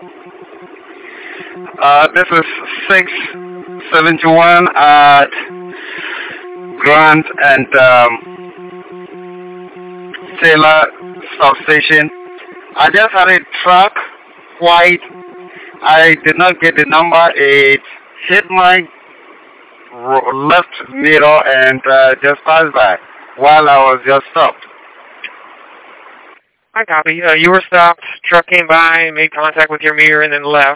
This is 671 at Grant and Taylor substation. I just had a truck, white. I did not get the number. It hit my left mirror and just passed by while I was just stopped. I copy. You were stopped, truck came by, made contact with your mirror, and then left.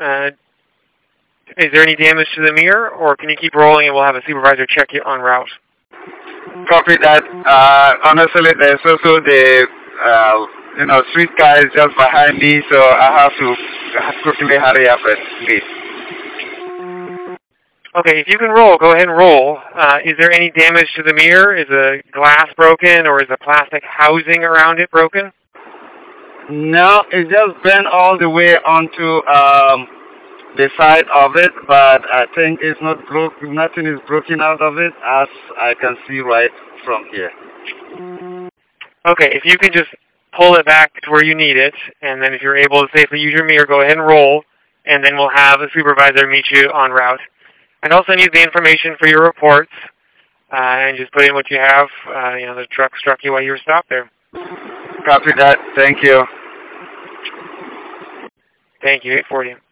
Is there any damage to the mirror, or can you keep rolling and we'll have a supervisor check you en route? Copy that. Honestly, there's also the street car is just behind me, so I have to quickly hurry up and leave. Okay, if you can roll, go ahead and roll. Is there any damage to the mirror? Is the glass broken, or is the plastic housing around it broken? No, it just bent all the way onto the side of it, but I think it's not broken. Nothing is broken out of it, as I can see right from here. Okay, if you can just pull it back to where you need it, and then if you're able to safely use your mirror, go ahead and roll, and then we'll have a supervisor meet you en route. And also need the information for your reports, and just put in what you have. The truck struck you while you were stopped there. Copy that. Thank you. Thank you. 840.